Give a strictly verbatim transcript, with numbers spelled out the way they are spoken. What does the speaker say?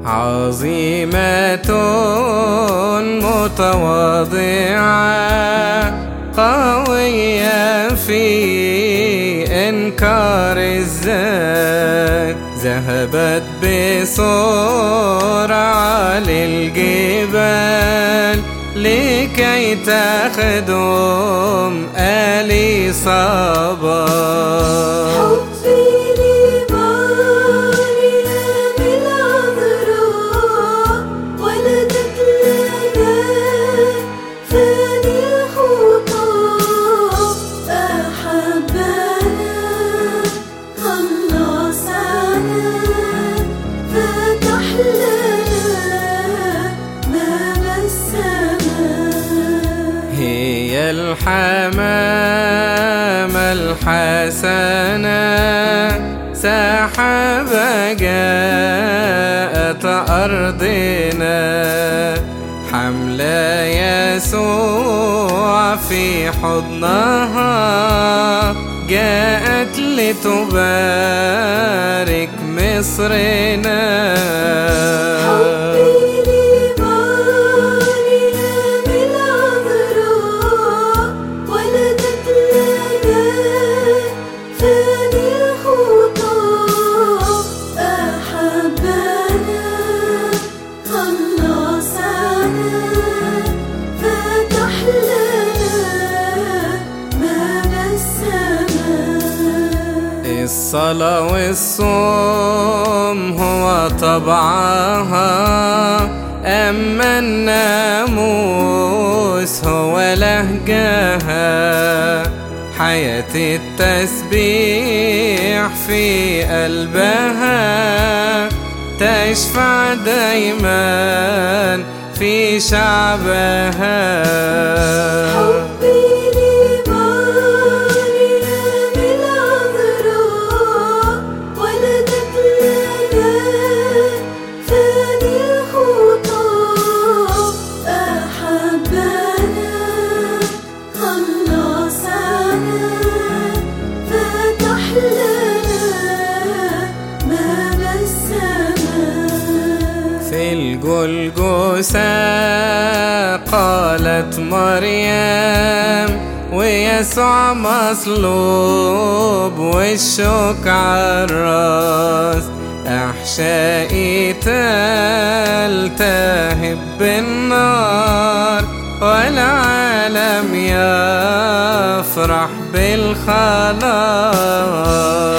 عظيمة متواضعة قوية في إنكار الذات، ذهبت بسرعة للجبال لكي تخدم إليصابات. هي الحمامة الحسنة سحابة جاءت أرضنا، حملة يسوع في حضنها جاءت لتبارك مصرنا. الصلاة والصوم هو طبعها، أما الناموس هو لهجها، حياة التسبيح في قلبها تشفع دايما في شعبها. في الجلجثة قالت مريم ويسوع مصلوب والشوك عالراس، أحشائي تلتهب بالنار والعالم يفرح بالخلاص.